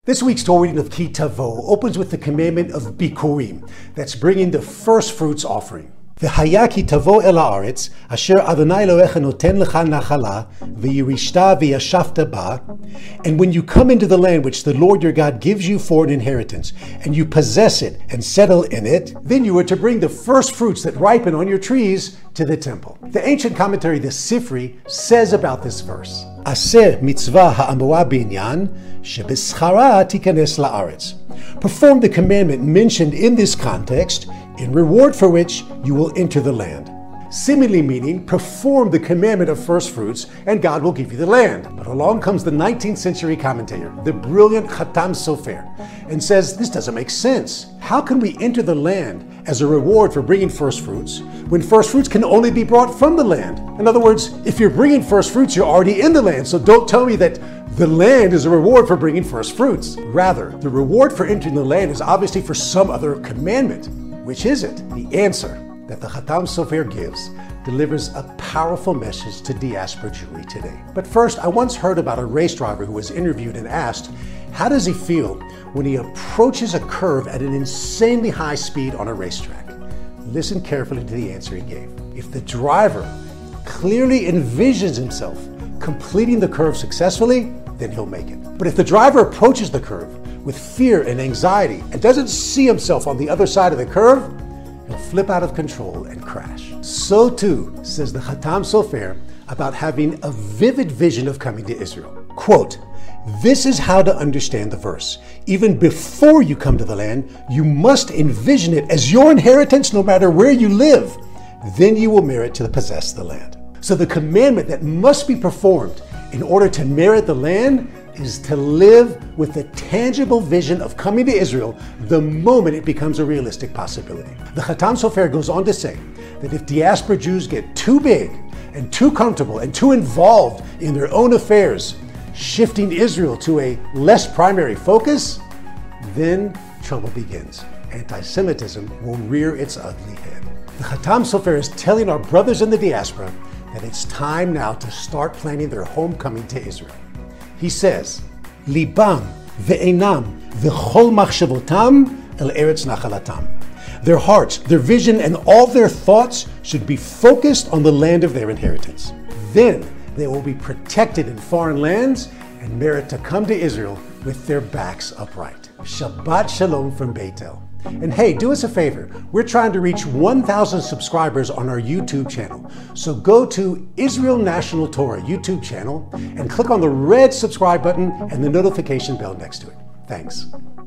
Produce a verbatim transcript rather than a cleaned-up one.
This week's Torah reading of Ki Tavo opens with the commandment of Bikurim, that's bringing the first fruits offering. V'haya ki tavo el haaretz, asher Adonai Elohecha noten lecha nachala, v'yirishta v'yashavta ba. And when you come into the land which the Lord your God gives you for an inheritance, and you possess it and settle in it, then you are to bring the first fruits that ripen on your trees to the temple. The ancient commentary, the Sifri, says about this verse, Aseh mitzvah ha'amua binyan, shebeschara tikanes la'aretz. Perform the commandment mentioned in this context, in reward for which you will enter the land. Similarly meaning, perform the commandment of first fruits and God will give you the land. But along comes the nineteenth century commentator, the brilliant Khatam Sofer, and says this doesn't make sense. How can we enter the land as a reward for bringing first fruits when first fruits can only be brought from the land? In other words, if you're bringing first fruits, you're already in the land, so don't tell me that the land is a reward for bringing first fruits. Rather, the reward for entering the land is obviously for some other commandment. Which is it? The answer that the Khatam Sofer gives delivers a powerful message to diaspora Jewry today. But first, I once heard about a race driver who was interviewed and asked, how does he feel when he approaches a curve at an insanely high speed on a racetrack? Listen carefully to the answer he gave. If the driver clearly envisions himself completing the curve successfully, then he'll make it. But if the driver approaches the curve with fear and anxiety and doesn't see himself on the other side of the curve, he'll flip out of control and crash. So too, says the Khatam Sofer, about having a vivid vision of coming to Israel. Quote, this is how to understand the verse. Even before you come to the land, you must envision it as your inheritance no matter where you live. Then you will merit to possess the land. So the commandment that must be performed in order to merit the land is to live with the tangible vision of coming to Israel the moment it becomes a realistic possibility. The Khatam Sofer goes on to say that if diaspora Jews get too big and too comfortable and too involved in their own affairs, shifting Israel to a less primary focus, then trouble begins. Anti-Semitism will rear its ugly head. The Khatam Sofer is telling our brothers in the diaspora that it's time now to start planning their homecoming to Israel. He says, Libam ve'enam v'chol machshavotam el eretz nachalatam. Their hearts, their vision, and all their thoughts should be focused on the land of their inheritance. Then they will be protected in foreign lands and merit to come to Israel with their backs upright. Shabbat Shalom from Beitel. And hey, do us a favor. We're trying to reach one thousand subscribers on our YouTube channel. So go to Israel National Torah YouTube channel and click on the red subscribe button and the notification bell next to it. Thanks.